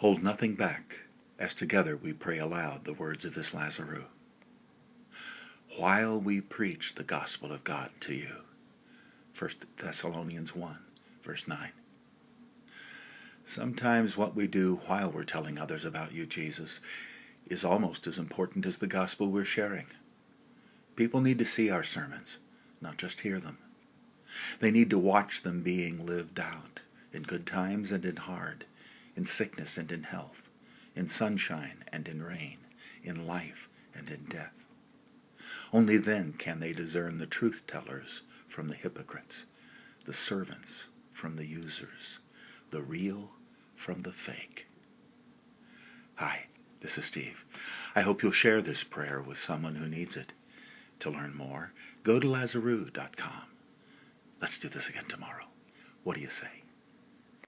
Hold nothing back, as together we pray aloud the words of this Lazarus. While we preach the gospel of God to you. 1 Thessalonians 1, verse 9. Sometimes what we do while we're telling others about you, Jesus, is almost as important as the gospel we're sharing. People need to see our sermons, not just hear them. They need to watch them being lived out, in good times and in hard, in sickness and in health, in sunshine and in rain, in life and in death. Only then can they discern the truth tellers from the hypocrites, the servants from the users, the real from the fake. Hi, this is Steve. I hope you'll share this prayer with someone who needs it. To learn more, go to Lazarus.com. Let's do this again tomorrow. What do you say?